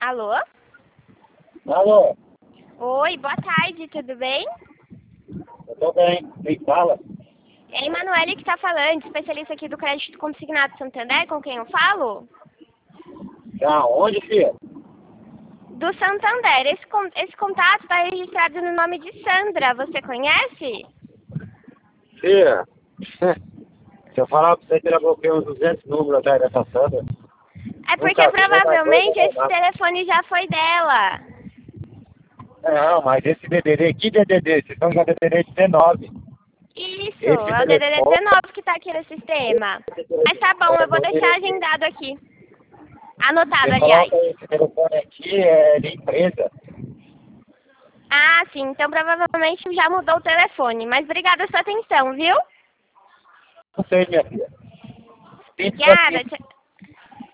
Alô? Alô, Oi, boa tarde, tudo bem? eu tô bem. Quem fala? É a Emanuele que tá falando, especialista aqui do Crédito Consignado Santander, com quem eu falo? Da onde, filha? Do Santander. Esse contato está registrado no nome de Sandra, você conhece? Filha, se eu falar pra você que eu bloqueei uns 200 números atrás dessa Sandra. É porque Nunca vi, nem mais dois, provavelmente nem mais esse nada. telefone já foi dela. Não, mas esse DDD, que DDD? Vocês estão com DDD 19. Isso, Esse é o DDD telefone, 19 que tá aqui no sistema. Mas tá bom, eu vou deixar agendado aqui. Anotado, você aliás. coloca esse telefone aqui, é de empresa. Ah, sim, então provavelmente já mudou o telefone. Mas obrigada pela sua atenção, viu? Não sei, minha filha. Pinto Obrigada, daqui. tchau.